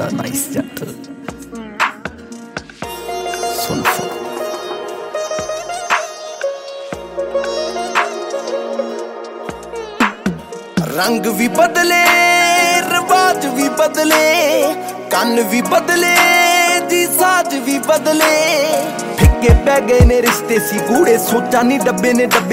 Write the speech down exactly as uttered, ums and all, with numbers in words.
बड़ा नाइस जट सुन सुन रंग भी बदले रिवाज भी बदले कन भी बदले जी साज भी बदले फिक्के पै गए ने रिश्ते सी गूढ़े सोचा नी डब्बे ने डब्बे